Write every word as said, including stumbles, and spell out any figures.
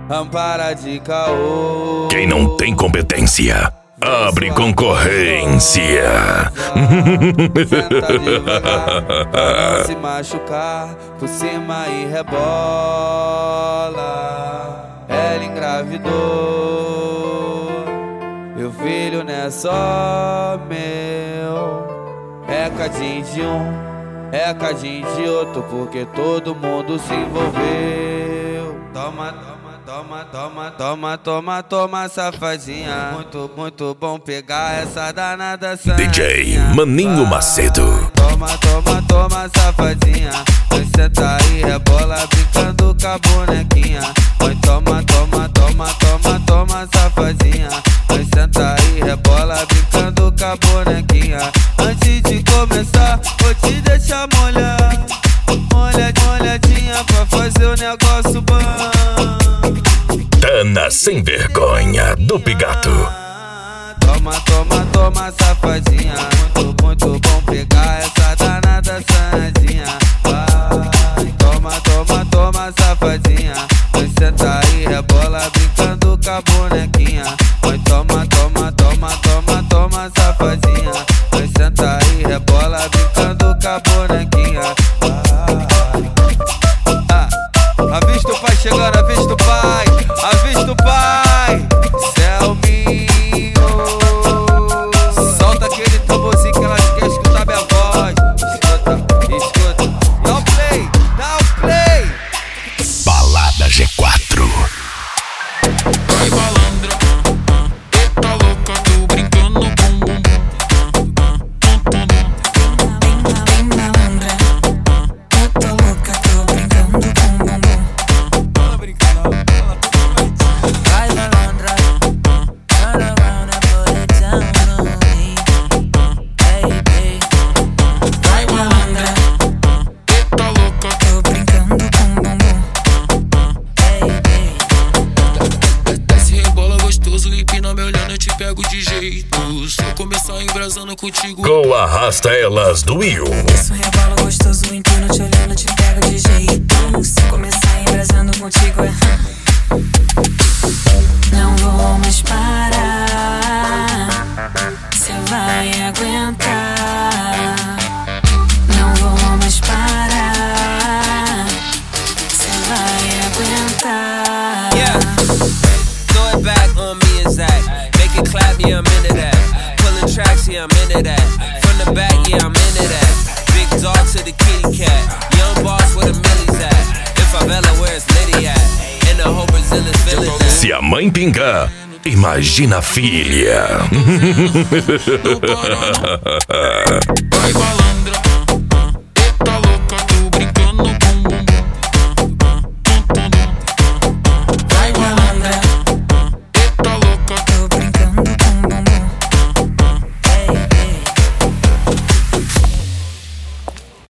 Ampara de caô. Quem não tem competência, abre concorrência. Senta devagar, pra não se machucar. Por cima e rebola. Ela engravidou. E o filho não é só meu. É cadinho de um, é cadinho de outro, porque todo mundo se envolveu. Toma, toma, toma, toma, toma, toma, toma, safadinha. Muito, muito bom pegar essa danada santinha. D J Maninho Macedo. Toma, toma, toma, safadinha. Vai sentar e rebola brincando com a bonequinha. Vai toma, toma, toma, toma, toma, safadinha. Vai sentar e rebola brincando com a bonequinha. Antes de começar, vou te deixar molhar. Molha, molhadinha pra fazer o negócio bom. Tana sem vergonha do Pigato. Toma, toma, toma, safadinha. Muito, muito bom pegar essa danada sandinha. Vai, toma, toma, toma, safadinha. Vai sentar e rebola brincando com a bonequinha. Vai, toma, toma, toma, toma, toma, safadinha. Vai sentar e rebola brincando com a bonequinha. Ah, avista o pai chegando, avista o pai, avista o pai. Selminho, solta aquele tamborzinho que elas querem escutar minha voz. Escuta, escuta, dá o play, dá o play. Balada G quatro. Vai malandra, tá louca, tô brincando com bumbum. Vem malandra, eu tô louca, tô brincando com bumbum. Vai malandra, turn around and put it down on me, baby. Vai malandra, Tá louca, tô brincando com bumbum, baby. desce rebola gostoso, empina me olhando, eu te pego de jeito. Se eu começar embrasando contigo, Com Arrasta Elas do Will. Isso rebola gostoso, empino te olhando, te pego de jeito. Se eu começar embrasando contigo é... Não vou mais parar, cê vai aguentar. Não vou mais parar, cê vai aguentar. Yeah, throw it back on me and Zach. Make it clap, yeah, I'm into that. Pulling tracks, yeah, I'm into that. From the back, yeah, I'm into that. Big dog to the kitty cat. Young boss where the millies at. In favela, where's Liddy at? In the whole Brazilian village at. Se a mãe pingar, imagina a filha. vai malandra.